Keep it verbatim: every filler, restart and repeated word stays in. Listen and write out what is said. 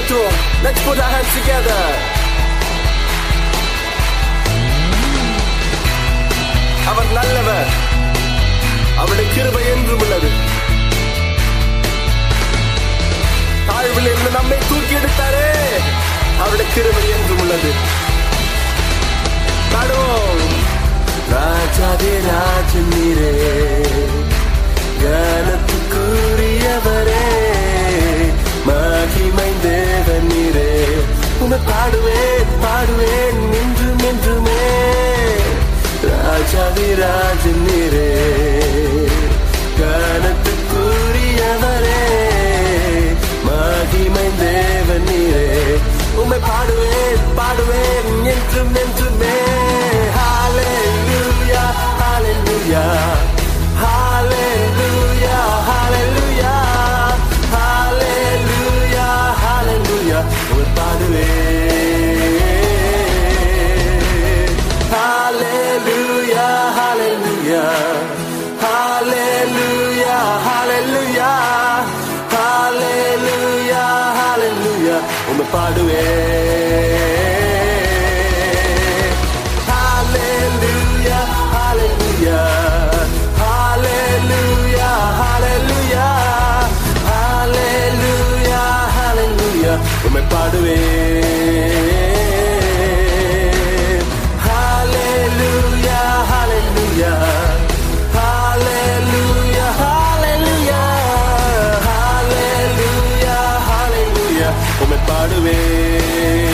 உயர்த்துவோம். Let's put our hands together. அவர் நல்லவர், அவருடைய கிருபை என்றும் உள்ளது. தாழ்வில் இருந்து நம்மை தூக்கி எடுத்தாரே, அவருடைய கிருபை என்றும் உள்ளது. பாடுவோம். ராஜாதே ராஜன் நீரே, கனத்துக்குரியவரே, மகிமை தேவன் நீரே, உம்மை பாடுவேன் பாடுவேன் என்றும் என்றுமே. ராஜாதி ராஜன் நீரே, கனத்துக்குரியவரே, மகிமை தேவன் நீரே, உம்மை பாடுவேன் பாடுவேன் என்றும் என்றுமே. ஹalleluya ஹalleluya ஹalleluya ஹalleluya ஹalleluya ஹalleluya உம்மை பாடுவேன். ஹalleluya ஹalleluya ஹalleluya ஹalleluya ஹalleluya ஹalleluya உம்மை பாடுவேன். ஹalleluya ஹalleluya ஹalleluya ஹalleluya ஹalleluya ஹalleluya உம்மை பாடுவேன். ஹalleluya ஹalleluya ஹalleluya ஹalleluya ஹalleluya ஹalleluya உம்மை பாடுவேன்.